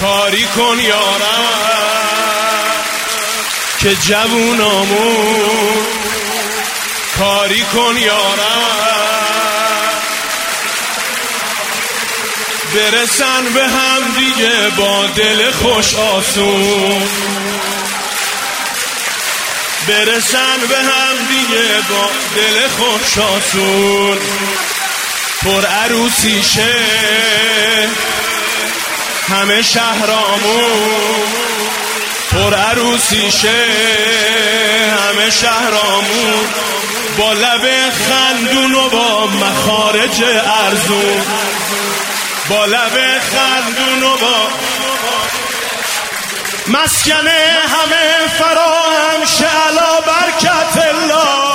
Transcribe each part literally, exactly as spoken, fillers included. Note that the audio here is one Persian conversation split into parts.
کاری کن یارم که جوونامون، کاری کن یارم برسن به هم دیگه با دل خوش آسون، برسن به هم دیگه با دل خوش آسون. پر عروسی شه همه شهرامون، پر عروسی شه همه شهرامون، با لب خندون و با مخارج ارزون، با لب خندون و با مسکن همه فراهم شه علی برکت الله،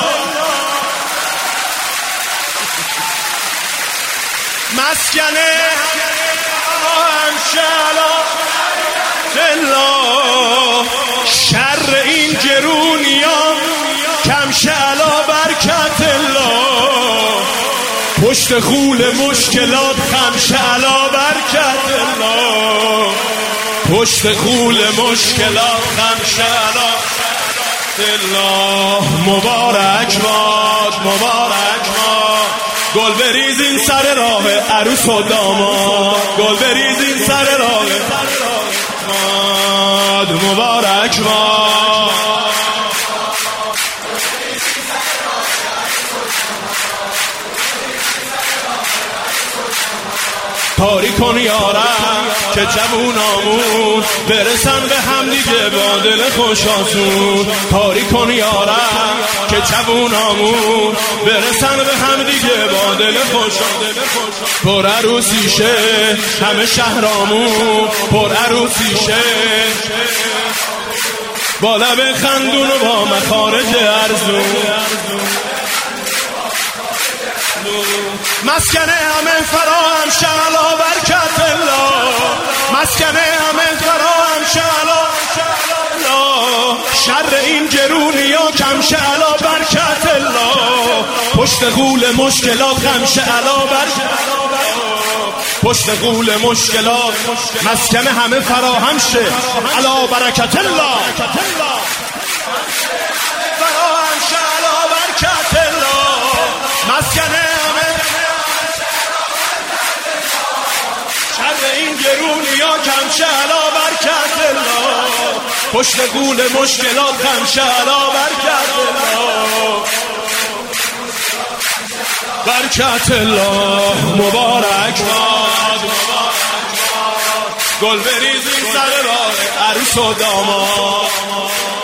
مسکن همه فراهم شه علی برکت الله. شر این جرونیا کم شه علی برکت الله، پشت خول مشکلات خم شه علی برکت الله، پشت خول مشکلات خم شه علی برکت الله. مبارک باد مبارک باد، گل بریزین سر راه عروس و داماد، گل بریزین سر راه داماد. مبارک باد کاری کن یارم که جوونامون، برسن به هم دیگه با دل خوش آسون. کاری کن یارم که جوونامون، برسن به هم دیگه با دل خوش آسون. پر عروسی شه همه شهرامون، پر عروسی شه با لب خندون و با مخارج ارزون، مسکن همه فراهم شه علی برکت الله، مسکن همه فراهم شه علی برکت الله. شر این جرونیا کم شه علی برکت الله، پشت غول مشکلات خم شه علی برکت الله، پشت غول مشکلات مسکن همه فراهم شه علی برکت الله، فراهم شه علی برکت الله. مسکن این گرونیا کم شه علی برکت الله، پشت غول مشکلات خم شه علی برکت الله، برکت الله. مبارک باد گل بریزین سر راه عروس و داماد.